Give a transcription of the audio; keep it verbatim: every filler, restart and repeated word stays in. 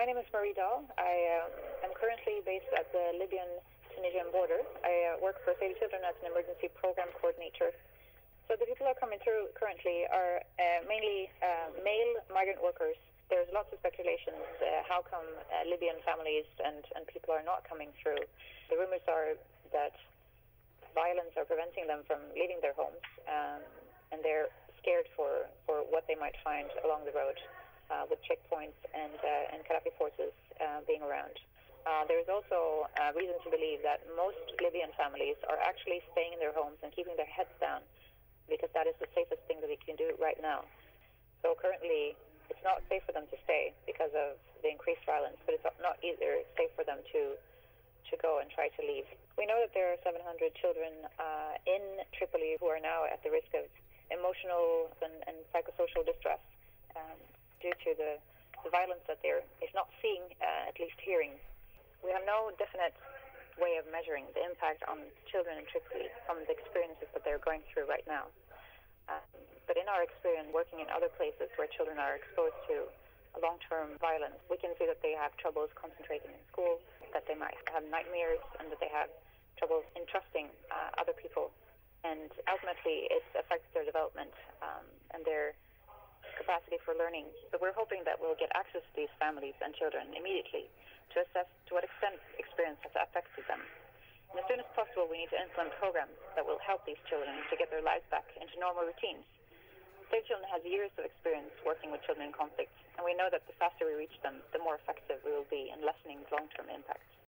name is Marie Dahl. I uh, am currently based at the Libyan-Tunisian border. I uh, work for Save the Children as an emergency program coordinator. So the people who are coming through currently are uh, mainly uh, male migrant workers. There's lots of speculations. Uh, how come uh, Libyan families and, and people are not coming through? The rumours are that violence are preventing them from leaving their homes, um, and they're scared for, for what they might find along the road. Uh, with checkpoints and uh, and Gaddafi forces uh, being around. Uh, there is also uh, reason to believe that most Libyan families are actually staying in their homes and keeping their heads down, because that is the safest thing that we can do right now. So currently, it's not safe for them to stay because of the increased violence, but it's not either safe for them to to go and try to leave. We know that there are seven hundred children uh, in Tripoli who are now at the risk of emotional and, and psychosocial distress. Um, due to the, the violence that they're, if not seeing, uh, at least hearing. We have no definite way of measuring the impact on children in Tripoli from the experiences that they're going through right now. Um, but in our experience working in other places where children are exposed to long-term violence, we can see that they have troubles concentrating in school, that they might have nightmares, and that they have troubles in trusting uh, other people. And ultimately, it affects their development um, and their capacity for learning. So we're hoping that we'll get access to these families and children immediately to assess to what extent experience has affected them. And as soon as possible, we need to implement programs that will help these children to get their lives back into normal routines. Save Children has years of experience working with children in conflict, and we know that the faster we reach them, the more effective we will be in lessening long-term impacts.